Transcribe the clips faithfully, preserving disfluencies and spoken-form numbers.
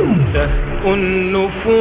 تهفو النفوس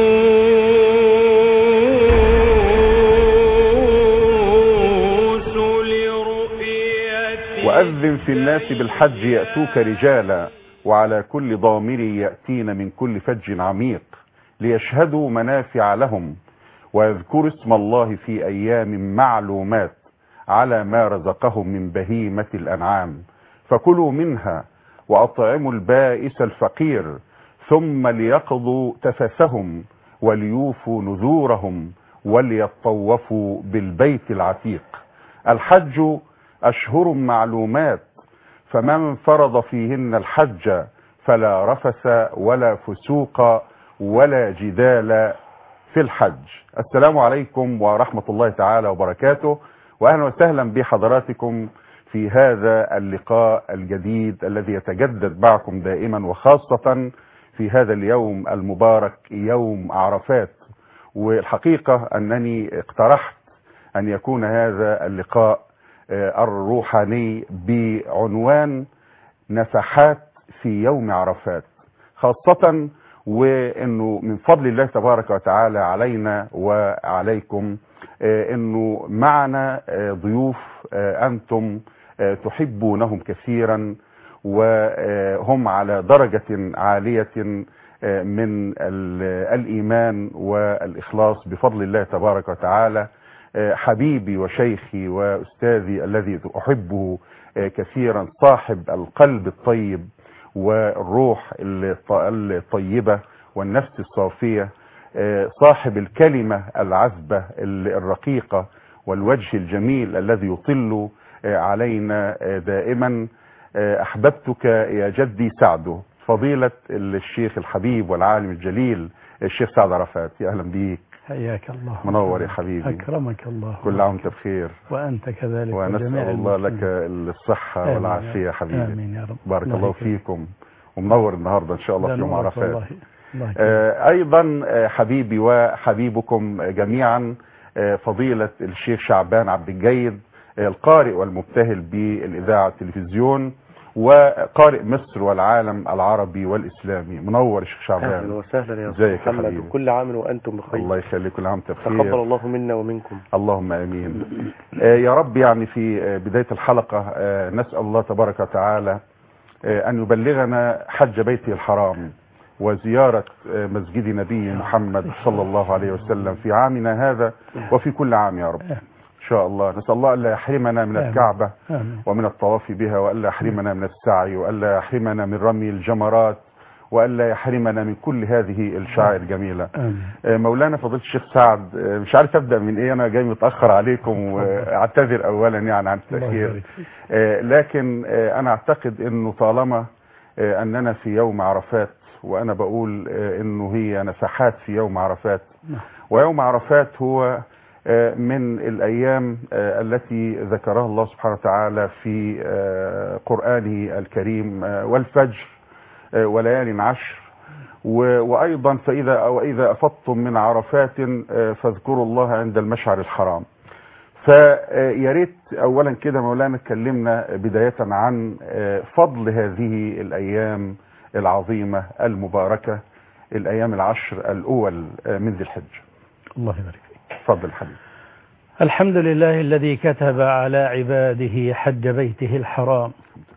لرؤيتي. وأذن في الناس بالحج يأتوك رجالا وعلى كل ضامر يأتين من كل فج عميق ليشهدوا منافع لهم ويذكروا اسم الله في أيام معلومات على ما رزقهم من بهيمة الأنعام فكلوا منها وأطعموا البائس الفقير ثم ليقضوا تفثهم وليوفوا نذورهم وليطوفوا بالبيت العتيق. الحج أشهر معلومات فمن فرض فيهن الحج فلا رفث ولا فسوق ولا جدال في الحج. السلام عليكم ورحمة الله تعالى وبركاته، وأهلا وسهلا بحضراتكم في هذا اللقاء الجديد الذي يتجدد معكم دائما وخاصة في هذا اليوم المبارك يوم عرفات. والحقيقة أنني اقترحت أن يكون هذا اللقاء الروحاني بعنوان نفحات في يوم عرفات، خاصة وانه من فضل الله تبارك وتعالى علينا وعليكم انه معنا ضيوف انتم تحبونهم كثيرا وهم على درجة عالية من الايمان والاخلاص بفضل الله تبارك وتعالى. حبيبي وشيخي واستاذي الذي احبه كثيرا، صاحب القلب الطيب والروح الطيبة والنفس الصافية، صاحب الكلمة العذبة الرقيقة والوجه الجميل الذي يطل علينا دائما. أحببتك يا جدي سعد، فضيلة الشيخ الحبيب والعالم الجليل الشيخ سعد عرفات. يا أهلا بيك، حياك الله، منور يا حبيبي، أكرمك الله، كل عام وانت بخير، وأنت كذلك، ونسأل الله لك الصحة والعافية يا حبيبي. آمين يا رب. بارك الله, الله فيكم، ومنور النهاردة إن شاء الله في يوم عرفات. الله. الله آه أيضا آه حبيبي وحبيبكم جميعا آه فضيلة الشيخ شعبان عبد الجيد، آه القارئ والمبتهل بالإذاعة والتلفزيون وقارئ مصر والعالم العربي والإسلامي. منور الشيخ شعبان. اهلا وسهلا يا ازيك يا محمد، حبيبي؟ وكل عام وانتم بخير. الله يخليك، كل عام وانت بخير. تقبل الله منا ومنكم. اللهم امين. آه يا رب. يعني في آه بداية الحلقة آه نسأل الله تبارك وتعالى آه ان يبلغنا حج بيته الحرام وزيارة آه مسجد نبي محمد صلى الله عليه وسلم في عامنا هذا وفي كل عام يا رب إن شاء الله. نسأل الله ألا يحرمنا من الكعبة ومن الطواف بها، وألا يحرمنا من السعي، وألا يحرمنا من رمي الجمرات، وألا يحرمنا من كل هذه الشعائر الجميلة. مولانا فضيلة الشيخ سعد، مش عارف أبدأ من إيه، أنا جاي متأخر عليكم وأعتذر أولا يعني عن التأخير، لكن أنا أعتقد أنه طالما أننا في يوم عرفات، وأنا بقول أنه هي نفحات في يوم عرفات، ويوم عرفات هو من الأيام التي ذكرها الله سبحانه وتعالى في قرآنه الكريم، والفجر وليال عشر، وأيضا فإذا وإذا أفضتم من عرفات فاذكروا الله عند المشعر الحرام. فياريت أولا كده مولانا اتكلمنا بداية عن فضل هذه الأيام العظيمة المباركة، الأيام العشر الأول من ذي الحجة. الله يبارك فيك. تفضل حبيبي. الحمد لله الذي كتب على عباده حج بيته الحرام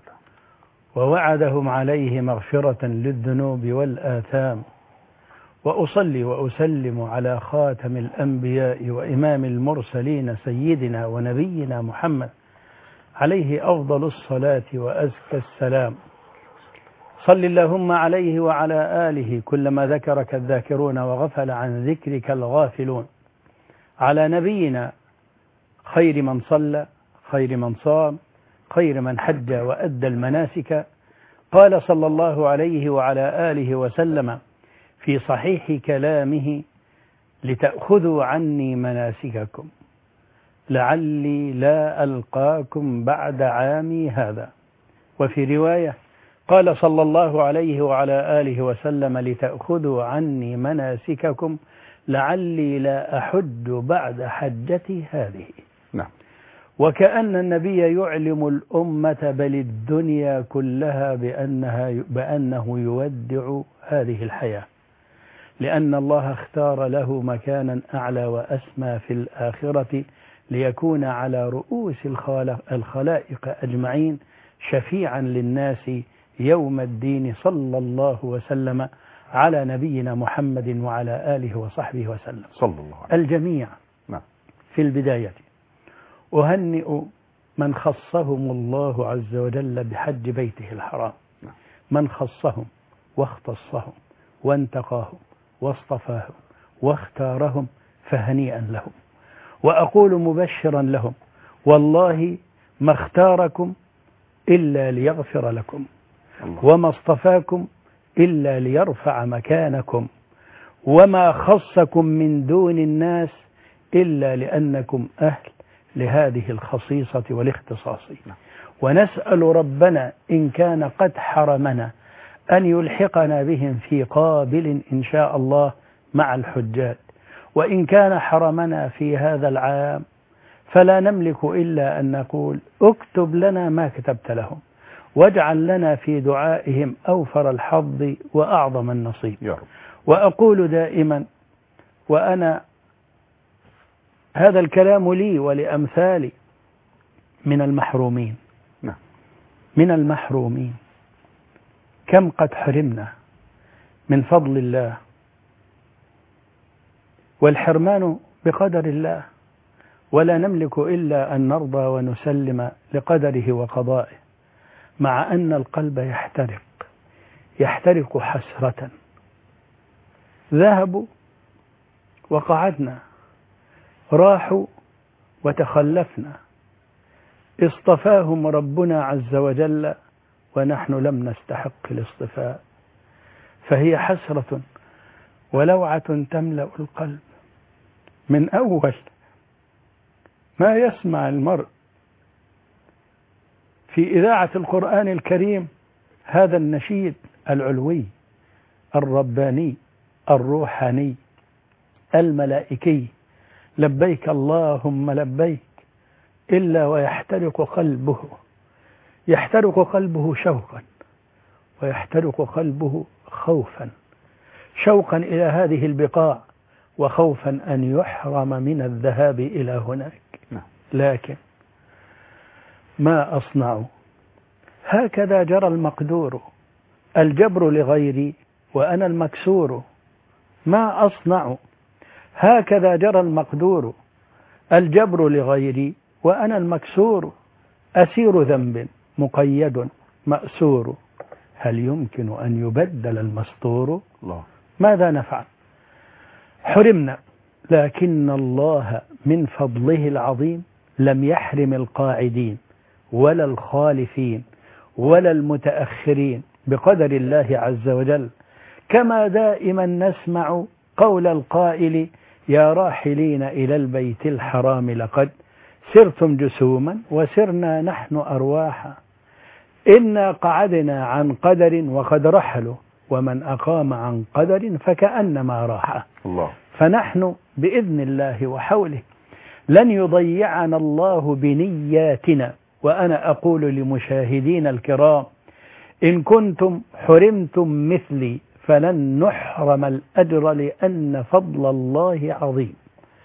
ووعدهم عليه مغفرة للذنوب والآثام، وأصلي وأسلم على خاتم الأنبياء وإمام المرسلين سيدنا ونبينا محمد عليه أفضل الصلاة وأزكى السلام. صل اللهم عليه وعلى آله كلما ذكرك الذاكرون وغفل عن ذكرك الغافلون، على نبينا خير من صلى، خير من صام، خير من حج وأدى المناسك. قال صلى الله عليه وعلى آله وسلم في صحيح كلامه: لتأخذوا عني مناسككم لعلي لا ألقاكم بعد عامي هذا. وفي رواية قال صلى الله عليه وعلى آله وسلم: لتأخذوا عني مناسككم لعلي لا أحج بعد حجتي هذه. نعم. وكأن النبي يعلم الأمة بل الدنيا كلها بأنها بأنه يودع هذه الحياة. لأن الله اختار له مكانا أعلى وأسمى في الآخرة ليكون على رؤوس الخلائق أجمعين شفيعا للناس يوم الدين، صلى الله وسلم على نبينا محمد وعلى آله وصحبه وسلم صلى الله عليه الجميع. نعم. في البداية أهنئ من خصهم الله عز وجل بحج بيته الحرام، من خصهم واختصهم وانتقاهم واصطفاهم واختارهم، فهنيئا لهم. وأقول مبشرا لهم: والله ما اختاركم إلا ليغفر لكم، الله. وما اصطفاكم إلا ليرفع مكانكم، وما خصكم من دون الناس إلا لأنكم أهل لهذه الخصيصة والاختصاص. ونسأل ربنا إن كان قد حرمنا أن يلحقنا بهم في قابل إن شاء الله مع الحجاج، وإن كان حرمنا في هذا العام فلا نملك إلا أن نقول: اكتب لنا ما كتبت لهم، واجعل لنا في دعائهم أوفر الحظ وأعظم النصيب. يا رب. وأقول دائما، وأنا هذا الكلام لي ولأمثالي من المحرومين، نعم. من المحرومين كم قد حرمنا من فضل الله، والحرمان بقدر الله، ولا نملك إلا أن نرضى ونسلم لقدره وقضائه، مع أن القلب يحترق يحترق حسرة. ذهبوا وقعدنا، راحوا وتخلفنا، اصطفاهم ربنا عز وجل ونحن لم نستحق الاصطفاء، فهي حسرة ولوعة تملأ القلب. من أول ما يسمع المرء في إذاعة القرآن الكريم هذا النشيد العلوي الرباني الروحاني الملائكي: لبيك اللهم لبيك، إلا ويحترق قلبه، يحترق قلبه شوقا، ويحترق قلبه خوفا، شوقا إلى هذه البقاع، وخوفا أن يحرم من الذهاب إلى هناك. لكن ما أصنع؟ هكذا جرى المقدور، الجبر لغيري وأنا المكسور. ما أصنع؟ هكذا جرى المقدور، الجبر لغيري وأنا المكسور. أسير ذنب مقيد مأسور، هل يمكن أن يبدل المسطور؟ الله. ماذا نفعل؟ حرمنا، لكن الله من فضله العظيم لم يحرم القاعدين ولا الخالفين ولا المتأخرين بقدر الله عز وجل، كما دائما نسمع قول القائل: يا راحلين إلى البيت الحرام لقد سرتم جسوما وسرنا نحن أرواحا، إنا قعدنا عن قدر وقد رحلوا، ومن أقام عن قدر فكأنما راح. الله. فنحن بإذن الله وحوله لن يضيعنا الله بنياتنا. وأنا أقول لمشاهدين الكرام: إن كنتم حرمتم مثلي فلن نحرم الأجر، لأن فضل الله عظيم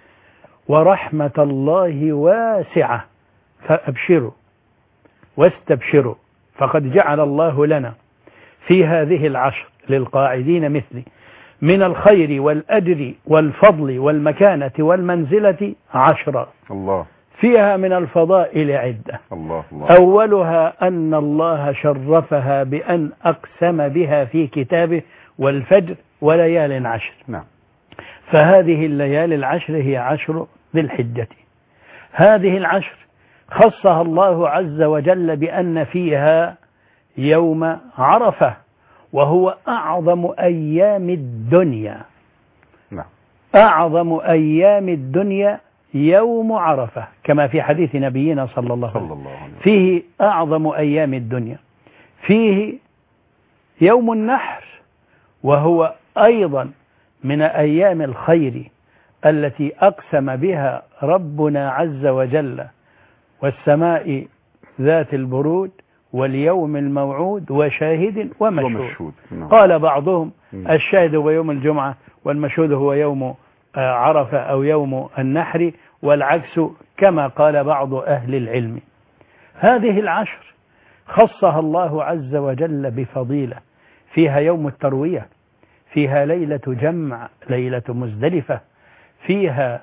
ورحمة الله واسعة. فأبشروا واستبشروا، فقد جعل الله لنا في هذه العشر للقاعدين مثلي من الخير والأجر والفضل والمكانة والمنزلة عشرة. الله. فيها من الفضائل عدة. الله. الله. أولها أن الله شرفها بأن أقسم بها في كتابه: والفجر وليال عشر. نعم. فهذه الليالي العشر هي عشر ذي الحجة. هذه العشر خصها الله عز وجل بأن فيها يوم عرفة، وهو أعظم أيام الدنيا. نعم. أعظم أيام الدنيا يوم عرفة، كما في حديث نبينا صلى الله عليه وسلم: فيه أعظم أيام الدنيا. فيه يوم النحر، وهو أيضا من أيام الخير التي أقسم بها ربنا عز وجل: والسماء ذات البروج واليوم الموعود وشاهد ومشهود. نعم. قال بعضهم: الشاهد ويوم الجمعة، والمشهود هو يوم عرفة أو يوم النحر، والعكس كما قال بعض أهل العلم. هذه العشر خصها الله عز وجل بفضيلة، فيها يوم التروية، فيها ليلة جمع، ليلة مزدلفة، فيها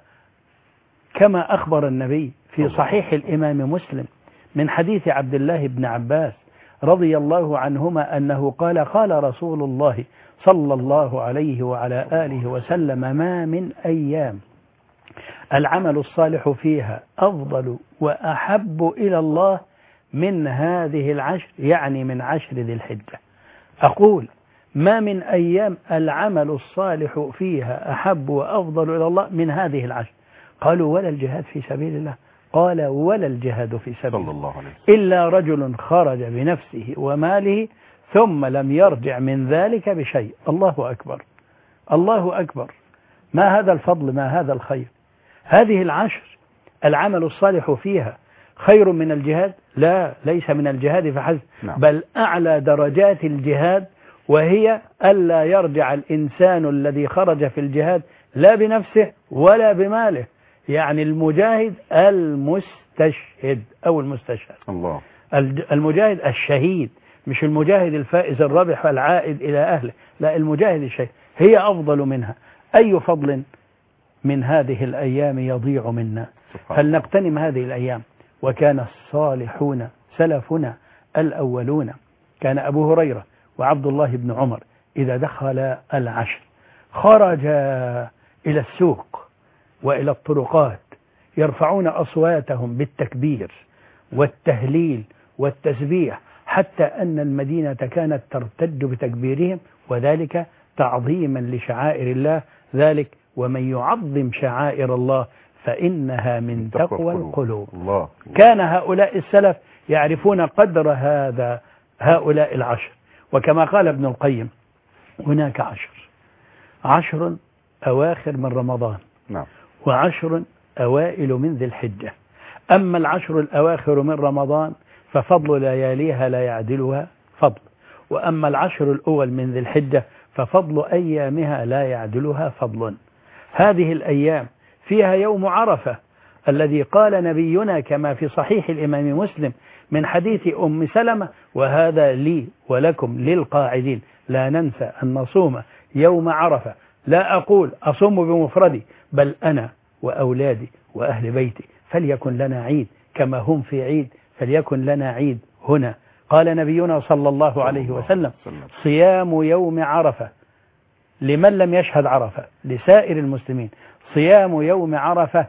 كما أخبر النبي في صحيح الإمام مسلم من حديث عبد الله بن عباس رضي الله عنهما أنه قال قال رسول الله صلى الله عليه وعلى آله وسلم: ما من أيام العمل الصالح فيها أفضل وأحب إلى الله من هذه العشر، يعني من عشر ذي الحجة. أقول ما من أيام العمل الصالح فيها أحب وأفضل إلى الله من هذه العشر. قالوا: ولا الجهاد في سبيل الله؟ قال: ولا الجهاد في سبيل صلى الله عليه وسلم إلا رجل خرج بنفسه وماله ثم لم يرجع من ذلك بشيء. الله أكبر، الله أكبر. ما هذا الفضل، ما هذا الخير. هذه العشر العمل الصالح فيها خير من الجهاد؟ لا، ليس من الجهاد فحسب، نعم. بل أعلى درجات الجهاد، وهي ألا يرجع الإنسان الذي خرج في الجهاد لا بنفسه ولا بماله، يعني المجاهد المستشهد أو المستشهد. الله. المجاهد الشهيد، مش المجاهد الفائز الرابح العائد إلى أهله، لا، المجاهد الشهيد هي أفضل منها. أي فضل من هذه الأيام يضيع منا؟ فلنغتنم هذه الأيام. وكان الصالحون سلفنا الأولون، كان أبو هريرة وعبد الله بن عمر إذا دخل العشر خرج إلى السوق وإلى الطرقات يرفعون أصواتهم بالتكبير والتهليل والتسبيح، حتى أن المدينة كانت ترتج بتكبيرهم، وذلك تعظيما لشعائر الله. ذلك ومن يعظم شعائر الله فإنها من تقوى القلوب. الله. كان هؤلاء السلف يعرفون قدر هذا هؤلاء العشر. وكما قال ابن القيم: هناك عشر عشر أواخر من رمضان، نعم. وعشر أوائل من ذي الحجة. أما العشر الأواخر من رمضان ففضل لياليها لا يعدلها فضل، وأما العشر الأول من ذي الحجة ففضل أيامها لا يعدلها فضل. هذه الأيام فيها يوم عرفة الذي قال نبينا كما في صحيح الإمام مسلم من حديث أم سلمة: وهذا لي ولكم للقاعدين لا ننسى أن نصوم يوم عرفة. لا أقول أصوم بمفردي، بل أنا وأولادي وأهل بيتي فليكن لنا عيد كما هم في عيد، فليكن لنا عيد هنا. قال نبينا صلى الله عليه وسلم: صيام يوم عرفة لمن لم يشهد عرفة، لسائر المسلمين صيام يوم عرفة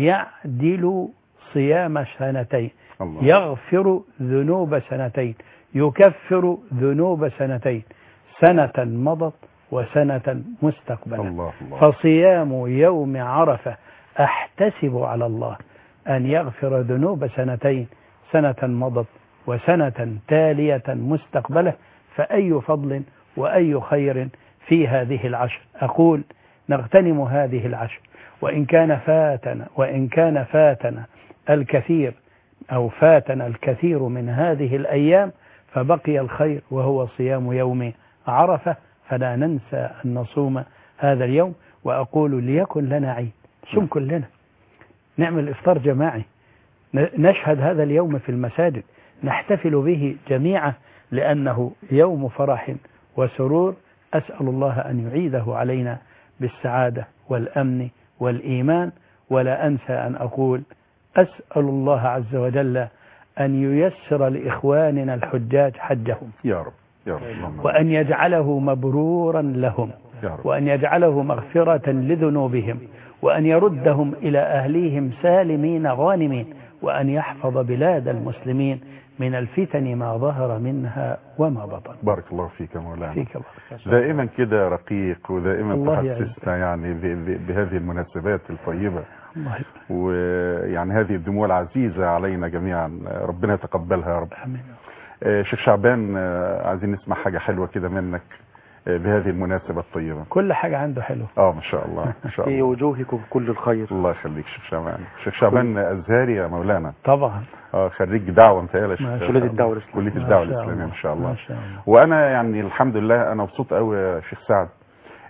يعدل صيام سنتين، الله. يغفر ذنوب سنتين، يكفر ذنوب سنتين، سنة مضت وسنة مستقبلة. الله الله. فصيام يوم عرفة أحتسب على الله أن يغفر ذنوب سنتين، سنة مضت وسنة تالية مستقبلة. فأي فضل وأي خير في هذه العشر. أقول نغتنم هذه العشر، وإن كان فاتنا وإن كان فاتنا الكثير أو فاتنا الكثير من هذه الأيام، فبقي الخير وهو صيام يوم عرفة، فلا ننسى أن نصوم هذا اليوم. وأقول ليكن لنا عيد، صم كلنا، نعمل إفطار جماعي، نشهد هذا اليوم في المساجد، نحتفل به جميعا، لأنه يوم فرح وسرور. أسأل الله أن يعيده علينا بالسعادة والأمن والإيمان. ولا أنسى أن أقول أسأل الله عز وجل أن ييسر لإخواننا الحجاج حجهم يا رب يا رب، وأن يجعله مبرورا لهم، وأن يجعله مغفرة لذنوبهم، وأن يردهم إلى أهليهم سالمين غانمين، وأن يحفظ بلاد المسلمين من الفتن ما ظهر منها وما بطن. بارك الله فيك مولانا. فيك دائما كده رقيق، ودائما الله تحسسنا يعني بهذه المناسبات الطيبة، الله ويعني هذه الدموع العزيزة علينا جميعا، ربنا يتقبلها يا رب. آمين. شيخ شعبان، عايزين نسمع حاجة حلوة كده منك بهذه المناسبة الطيبة. كل حاجة عنده حلو. اه ما شاء الله ما شاء الله. في وجوهكم كل الخير. الله يخليك شيخ شعبان. شيخ شعبان أزهري يا مولانا. طبعا. اه خريج دعوة متهيألي. كلية الدعوة الإسلامية. كلية الدعوة الإسلامية ما شاء الله. ما شاء الله. وأنا يعني الحمد لله أنا مبسوط قوي يا شيخ سعد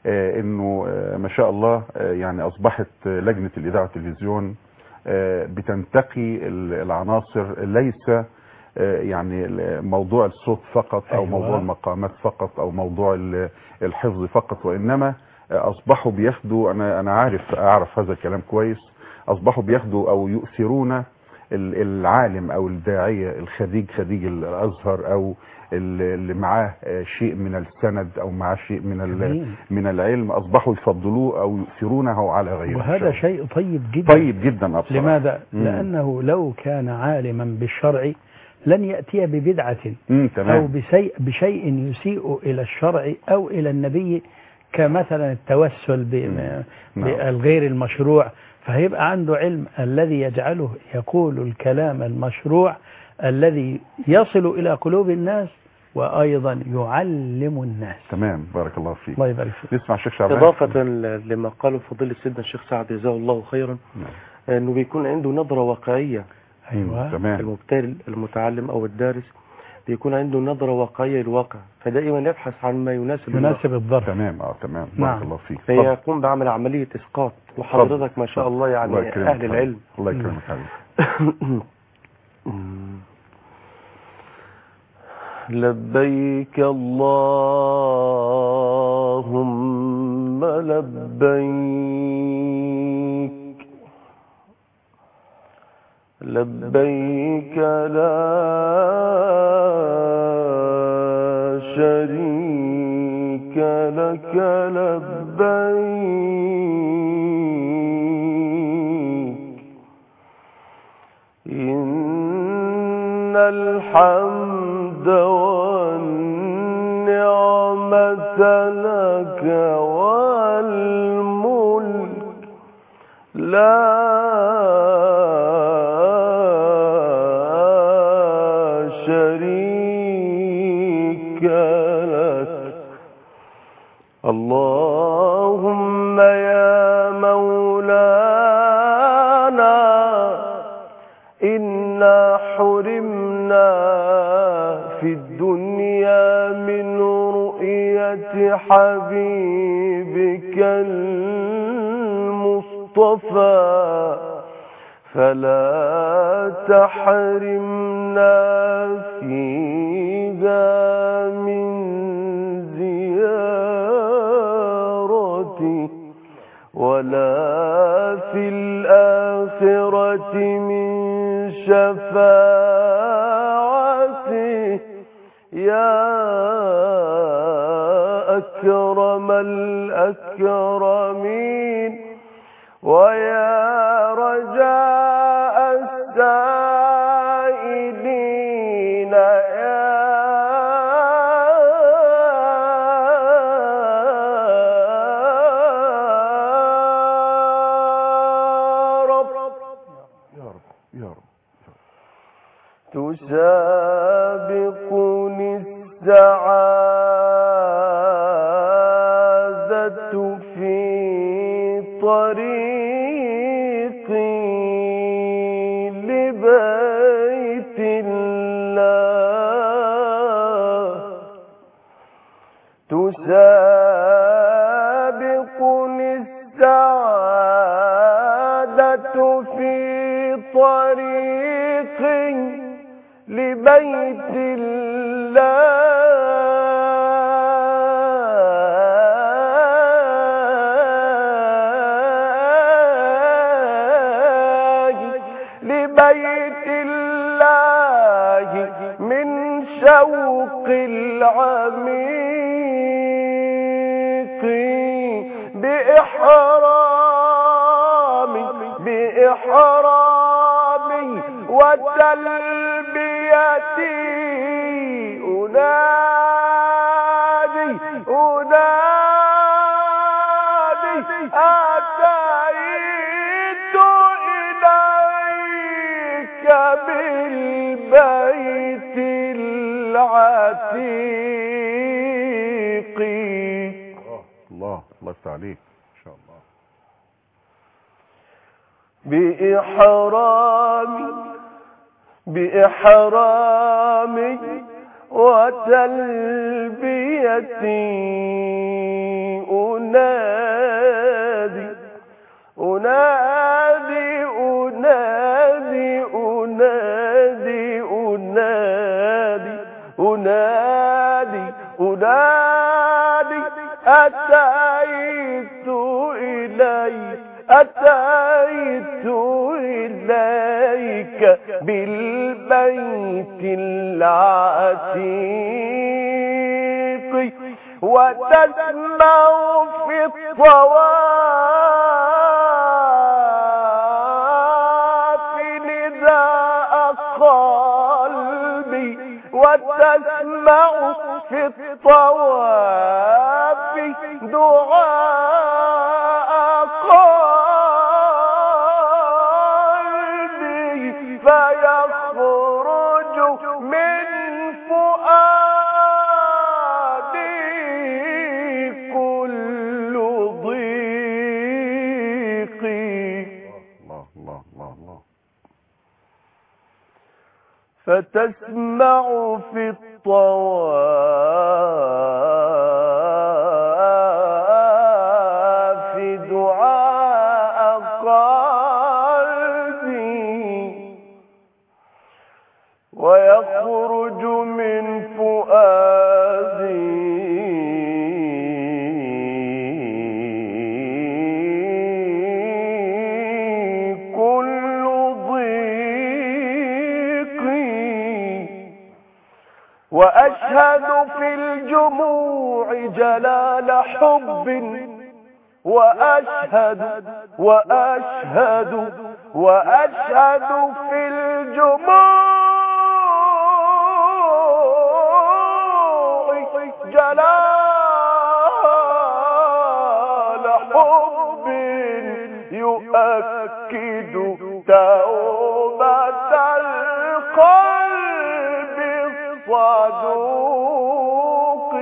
آه، انه آه، ما شاء الله آه، يعني اصبحت آه، لجنة الاذاعة والتلفزيون آه، بتنتقي ال- العناصر، ليس آه، يعني ال- موضوع الصوت فقط او أيوة. موضوع المقامات فقط او موضوع ال- الحفظ فقط، وانما آه، اصبحوا بياخدوا، انا انا عارف اعرف هذا الكلام كويس، اصبحوا بياخدوا او يؤثرون ال- العالم او الداعية الخريج خريج الازهر او ال- اللي معاه آه، شيء من السند او معاه شيء من ال- جميل. من العلم، اصبحوا يفضلوه او يؤثرونه على غيره. إن شاء وهذا الله. شيء طيب جدا. طيب جدا أبصر. لماذا؟ مم. لأنه لو كان عالما بالشرع لن يأتي بدعة مم. أو تمام. بشيء, بشيء يسيء إلى الشرع أو إلى النبي، كمثلا التوسل ب- مم. نعم. بالغير المشروع. فهيبقى عنده علم الذي يجعله يقول الكلام المشروع الذي يصل إلى قلوب الناس وأيضا يعلم الناس. تمام، بارك الله فيك. الله يبارك فيك. نسمع الشيخ شعبان. إضافة لما قاله فضيلة سيدنا الشيخ سعد جزاه الله خيرا، نعم. أنه بيكون عنده نظرة واقعية. أيوة. تمام. المبتدئ المتعلم أو الدارس بيكون عنده نظرة واقعية للواقع، فدائما يبحث عن ما يناسب الواقع. يناسب الظرف. تمام. اه تمام. نعم. بارك الله فيك. فيقوم بعمل عملية إسقاط، وحضرتك ما شاء الله يعني الله يكرمك أهل حبيبي. العلم. الله يكرمك حبيبي. لبيك اللهم لبيك، لبيك لا شريك لك لبيك، إن الحمد والنعمة لك والملك لا شريك لك. اللهم يا مولانا إنا حرمنا في الدنيا من رؤية حبيبك المصطفى، فلا تحرمنا فيها من زيارته، ولا في الآخرة من شفاعته، يا أكرم الأكرمين ويا رجاء السائلين يا رب. يا رب يا رب. تسابقني السعادة في طريقي لبيت الله، تسابقني السعادة في طريقي لبيت الله، لبيت الله من شوق العميق، بإحرامي بإحرامي وتلبيتي أنادي أنادي أتيت إليك بالبيت العتيق. الله الله يفتح عليك ان شاء الله. بإحرامي بإحرامي وتلبيتي أنادي هداني أتيت إليك أتيت إليك بالبيت العتيق وتسمع في الطواف نداء قلبي وتسمع في الطواف دعاء قلبي فيخرج من فؤادي كل ضيق. الله الله الله الله. فتسمع في الطواف دعاء قلبي ويخرج من فؤادي كل ضيق وأشهد في الجموع جلال حب وأشهد وأشهد وأشهد في الجموع جلال حب يؤكد توبة القلب الصدوق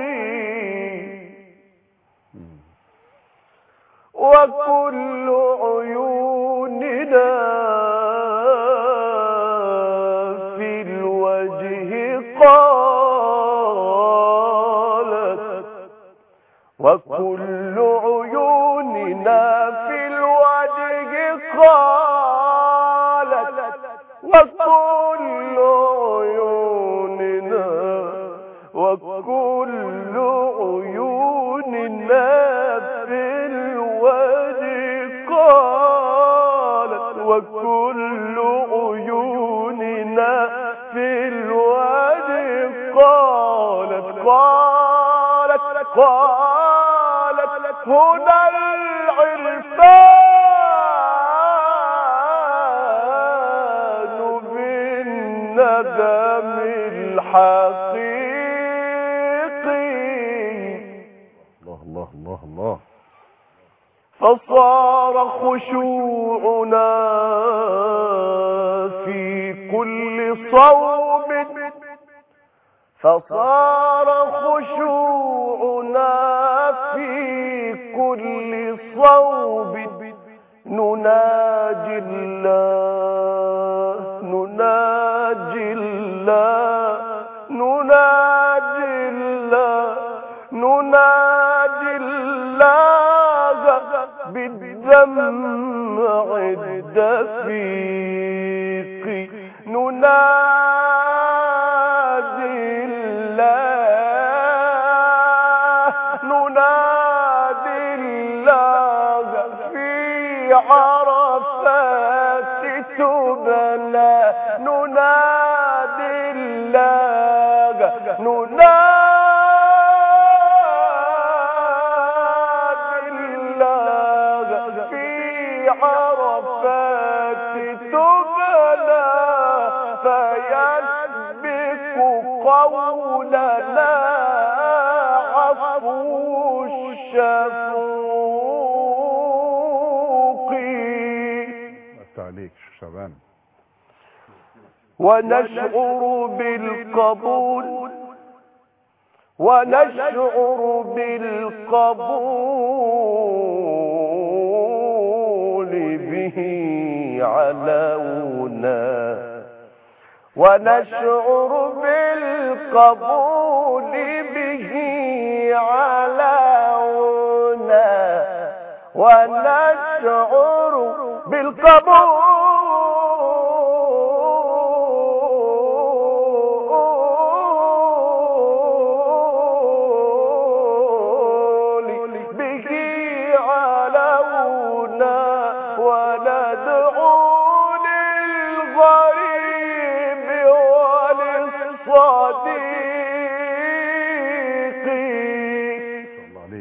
وكل عيوننا في الوجه قالت وكل عيوننا في الوجه قالت وكل عيوننا وكل عيوننا في الوجه قالت وكل عيوننا في الوجه قالت قالت قالت هنا العرفان بالندم الحقيقي. الله الله الله الله. فصار خشوعنا في كل صوم فصار خشوعنا في كل صوب نناجي الله نناجي الله نناجي الله نناجي الله بالدمع الدفيق نناجي الله نناجي الله في عرفات تبلى ننادي الله ننادي الله في عرفات تبلى فيسبق قولنا عفو الشفوق. عليك شبان. ونشعر بالقبول ونشعر بالقبول به علونا ونشعر بالقبول به علونا ونشعر بالقبول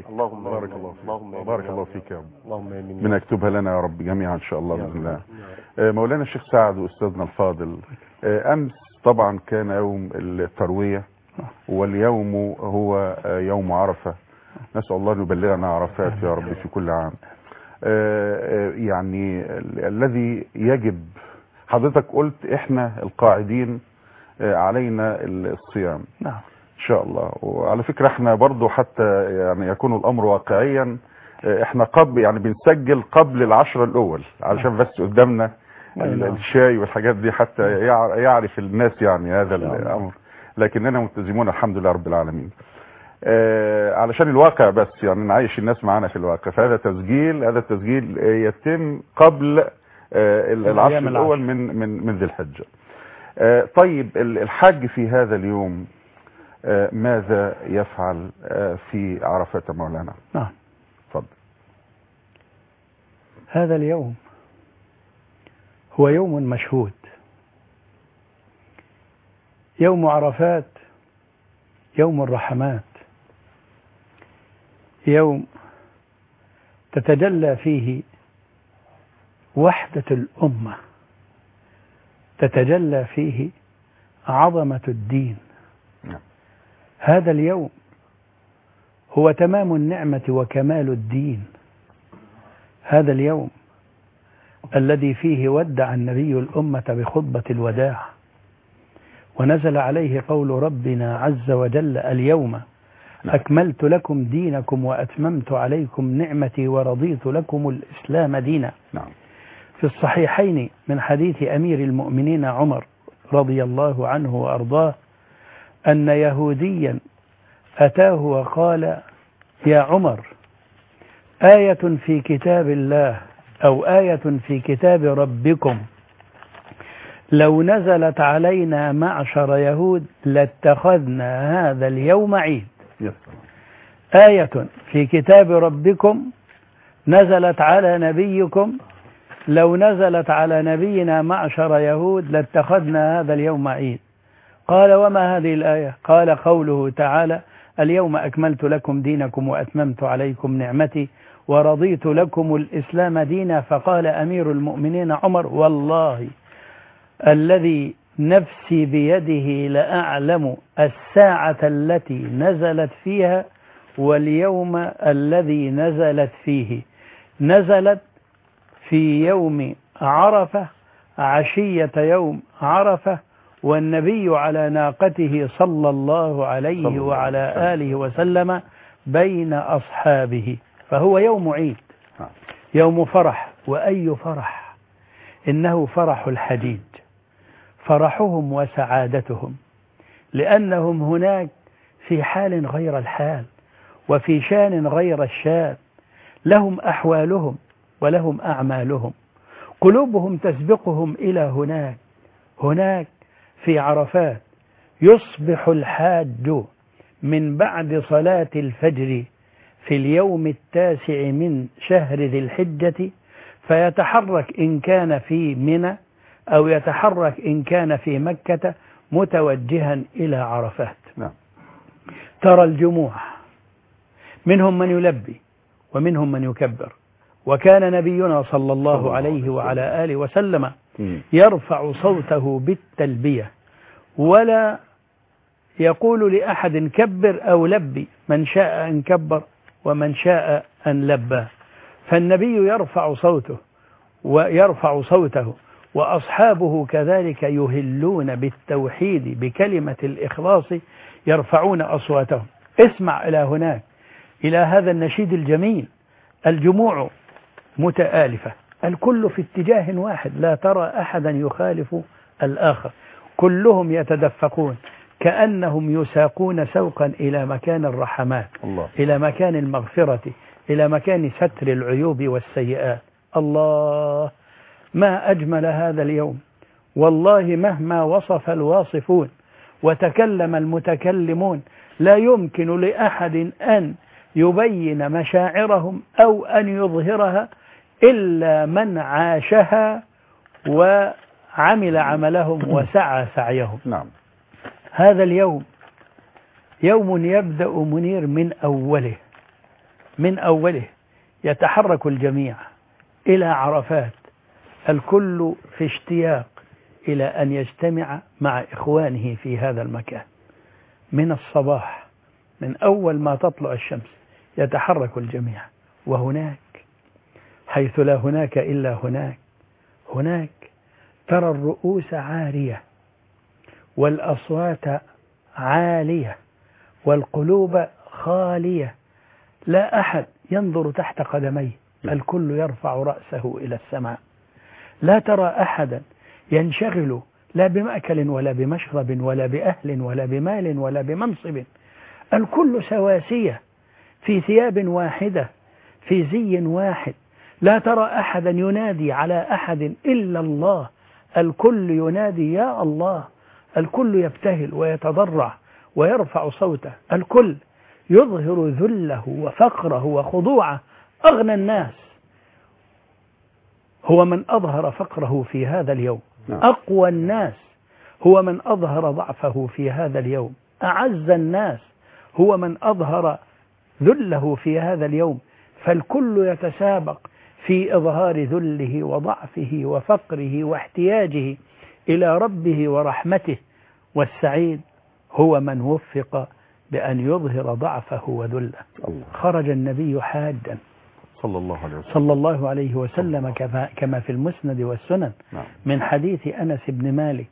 فيك. اللهم بارك آمين. الله فيك. اللهم آمين بارك يا الله رب. فيك يا رب. اللهم امين. من يكتبها لنا يا رب جميعا ان شاء الله يا باذن رب. الله. يا رب. آه، مولانا الشيخ سعد واستاذنا الفاضل، آه، امس طبعا كان يوم الترويه، واليوم هو آه، يوم عرفه. نسال الله ان يبلغنا عرفات يا رب في كل عام. آه، آه، يعني ال- الذي يجب، حضرتك قلت احنا القاعدين آه، علينا الصيام نعم. ان شاء الله. وعلى فكرة احنا برضو حتى يعني يكون الامر واقعيا، اه، احنا قبل يعني بنسجل قبل العشرة الاول علشان بس قدامنا ال- نعم. الشاي والحاجات دي حتى يع- يعرف الناس يعني هذا إن شاء الله. الامر، لكننا ملتزمون الحمد لله رب العالمين. اه، علشان الواقع بس يعني نعيش الناس معانا في الواقع، فهذا تسجيل هذا التسجيل اه، يتم قبل اه، ال- العشر الأيام الاول العشر. من من من ذي الحجة. اه، طيب ال- الحج في هذا اليوم آه، ماذا يفعل آه، في عرفات مولانا؟ نعم. اتفضل. هذا اليوم هو يوم مشهود. يوم عرفات يوم الرحمات، يوم تتجلى فيه وحدة الأمة، تتجلى فيه عظمة الدين. نعم. هذا اليوم هو تمام النعمة وكمال الدين. هذا اليوم الذي فيه ودع النبي الأمة بخطبة الوداع، ونزل عليه قول ربنا عز وجل: اليوم نعم. أكملت لكم دينكم وأتممت عليكم نعمتي ورضيت لكم الإسلام دينا. نعم. في الصحيحين من حديث أمير المؤمنين عمر رضي الله عنه وأرضاه أن يهوديا أتاه وقال: يا عمر، آية في كتاب الله أو آية في كتاب ربكم لو نزلت علينا معشر يهود لاتخذنا هذا اليوم عيد. يس. آية في كتاب ربكم نزلت على نبيكم لو نزلت على نبينا معشر يهود لاتخذنا هذا اليوم عيد. قال: وما هذه الآية؟ قال: قوله تعالى: اليوم أكملت لكم دينكم وأتممت عليكم نعمتي ورضيت لكم الإسلام دينا. فقال أمير المؤمنين عمر: والله الذي نفسي بيده لأعلم الساعة التي نزلت فيها واليوم الذي نزلت فيه. نزلت في يوم عرفة عشية يوم عرفة، والنبي على ناقته صلى الله عليه وعلى آله وسلم بين أصحابه، فهو يوم عيد، يوم فرح. وأي فرح؟ إنه فرح الحجيج، فرحهم وسعادتهم، لأنهم هناك في حال غير الحال وفي شان غير الشان، لهم أحوالهم ولهم أعمالهم، قلوبهم تسبقهم إلى هناك. هناك في عرفات يصبح الحاج من بعد صلاة الفجر في اليوم التاسع من شهر ذي الحجة، فيتحرك إن كان في منى أو يتحرك إن كان في مكة متوجها إلى عرفات. نعم. ترى الجموع منهم من يلبي ومنهم من يكبر، وكان نبينا صلى الله عليه وعلى آله وسلم يرفع صوته بالتلبية ولا يقول لأحد كبر أو لبي، من شاء أن كبر ومن شاء أن لبى. فالنبي يرفع صوته ويرفع صوته وأصحابه كذلك يهلون بالتوحيد بكلمة الإخلاص، يرفعون أصواتهم. اسمع إلى هناك، إلى هذا النشيد الجميل. الجموع متآلفة، الكل في اتجاه واحد، لا ترى أحدا يخالف الآخر، كلهم يتدفقون كأنهم يساقون سوقا إلى مكان الرحمات، الله. إلى مكان المغفرة، إلى مكان ستر العيوب والسيئات. الله، ما أجمل هذا اليوم، والله مهما وصف الواصفون وتكلم المتكلمون لا يمكن لأحد أن يبين مشاعرهم أو أن يظهرها إلا من عاشها وعمل عملهم وسعى سعيهم. نعم. هذا اليوم يوم يبدأ منير من أوله، من أوله يتحرك الجميع إلى عرفات، الكل في اشتياق إلى أن يجتمع مع إخوانه في هذا المكان. من الصباح، من أول ما تطلع الشمس يتحرك الجميع، وهناك حيث لا هناك إلا هناك، هناك ترى الرؤوس عارية والأصوات عالية والقلوب خالية، لا أحد ينظر تحت قدميه، الكل يرفع رأسه إلى السماء. لا ترى أحدا ينشغل لا بمأكل ولا بمشرب ولا بأهل ولا بمال ولا بمنصب، الكل سواسية في ثياب واحدة في زي واحد. لا ترى أحدا ينادي على أحد إلا الله، الكل ينادي يا الله، الكل يبتهل ويتضرع ويرفع صوته، الكل يظهر ذله وفقره وخضوعه. أغنى الناس هو من أظهر فقره في هذا اليوم، أقوى الناس هو من أظهر ضعفه في هذا اليوم، أعز الناس هو من أظهر ذله في هذا اليوم. فالكل يتسابق في إظهار ذله وضعفه وفقره واحتياجه إلى ربه ورحمته، والسعيد هو من وفق بأن يظهر ضعفه وذله. خرج النبي حاجا صلى الله عليه وسلم, صلى الله عليه وسلم كما, كما في المسند والسنن نعم. من حديث أنس بن مالك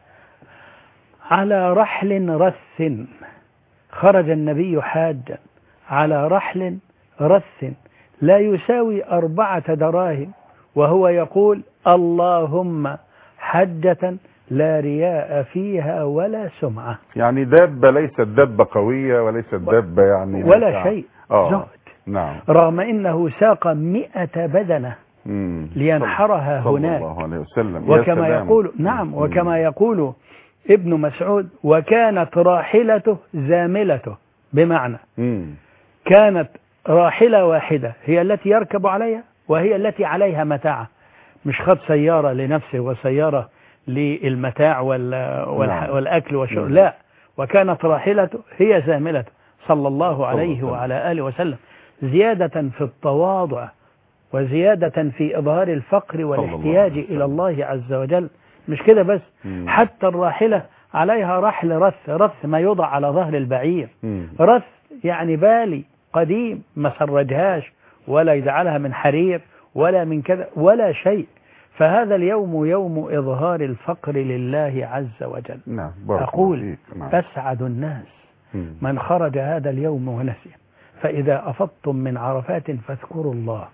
على رحل رث. خرج النبي حاجا على رحل رث لا يساوي أربعة دراهم، وهو يقول اللهم حجة لا رياء فيها ولا سمعة. يعني دابة ليست دابة قوية وليست دابة يعني ولا شيء، آه. زهد. نعم. رغم إنه ساق مئة بدنة مم. لينحرها صلى هناك الله عليه وسلم. وكما يقول نعم وكما يقول ابن مسعود وكانت راحلته زاملته، بمعنى مم. كانت راحلة واحدة هي التي يركب عليها وهي التي عليها متاعه، مش خد سيارة لنفسه وسيارة للمتاع والأكل والشرب، لا، وكانت راحلته هي زاملته صلى الله عليه وعلى آله وسلم، زيادة في التواضع وزيادة في إظهار الفقر والاحتياج إلى الله عز وجل. مش كده بس، مم. حتى الراحلة عليها رحل رث، رث ما يوضع على ظهر البعير، مم. رث يعني بالي قديم ما سرجهاش ولا يجعلها من حرير ولا من كذا ولا شيء. فهذا اليوم يوم إظهار الفقر لله عز وجل. نعم. أقول أسعد الناس مم. من خرج هذا اليوم ونسي. فإذا أفضتم من عرفات فاذكروا الله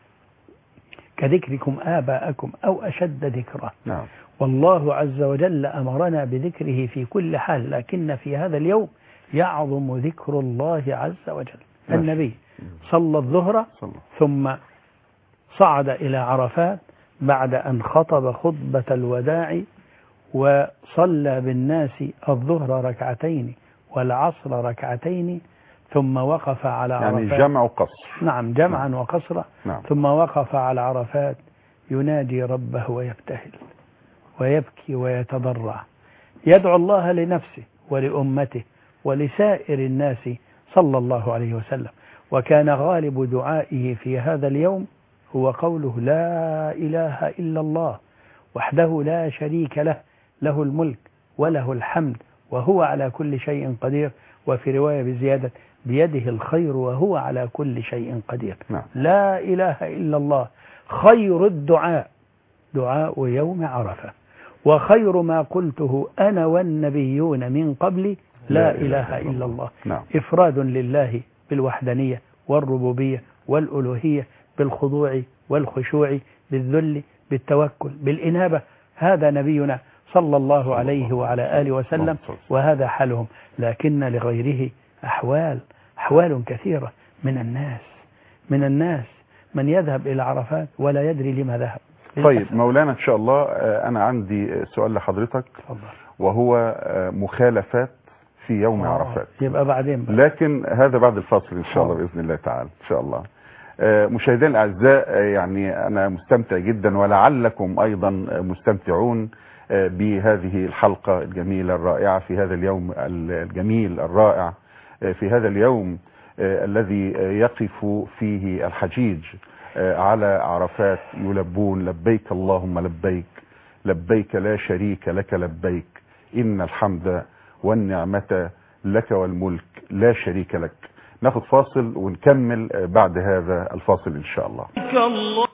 كذكركم آباءكم أو أشد ذكرا. نعم. والله عز وجل أمرنا بذكره في كل حال، لكن في هذا اليوم يعظم ذكر الله عز وجل. النبي صلى الظهر ثم صعد إلى عرفات بعد أن خطب خطبة الوداع وصلى بالناس الظهر ركعتين والعصر ركعتين ثم وقف على يعني عرفات. جمع وقصر. نعم، جمعا نعم. وقصرا. نعم. ثم وقف على عرفات ينادي ربه ويبتهل ويبكي ويتضرع، يدعو الله لنفسه ولأمته ولسائر الناس صلى الله عليه وسلم. وكان غالب دعائه في هذا اليوم هو قوله لا إله إلا الله وحده لا شريك له، له الملك وله الحمد وهو على كل شيء قدير، وفي رواية بزيادة بيده الخير وهو على كل شيء قدير. نعم. لا إله إلا الله خير الدعاء دعاء يوم عرفة، وخير ما قلته أنا والنبيون من قبلي لا إله إلا الله. نعم. إفراد لله بالوحدانية والربوبية والألوهية، بالخضوع والخشوع، بالذل، بالتوكل، بالإنابة. هذا نبينا صلى الله عليه وعلى آله وسلم، وهذا حالهم. لكن لغيره أحوال أحوال كثيرة من الناس من الناس من يذهب إلى عرفات ولا يدري لما ذهب. طيب مولانا إن شاء الله أنا عندي سؤال لحضرتك، وهو مخالفات في يوم آه. عرفات. يبقى بعدين بقى. لكن هذا بعد الفاصل إن شاء الله بإذن الله تعالى إن شاء الله. مشاهدينا الأعزاء، يعني أنا مستمتع جدا ولعلكم أيضا مستمتعون بهذه الحلقة الجميلة الرائعة في هذا اليوم الجميل الرائع، في هذا اليوم آه، الذي آه، يقف فيه الحجيج آه، على عرفات يلبون لبيك اللهم لبيك لبيك لا شريك لك لبيك إن الحمد والنعمة لك والملك لا شريك لك. ناخد فاصل ونكمل آه، بعد هذا الفاصل إن شاء الله.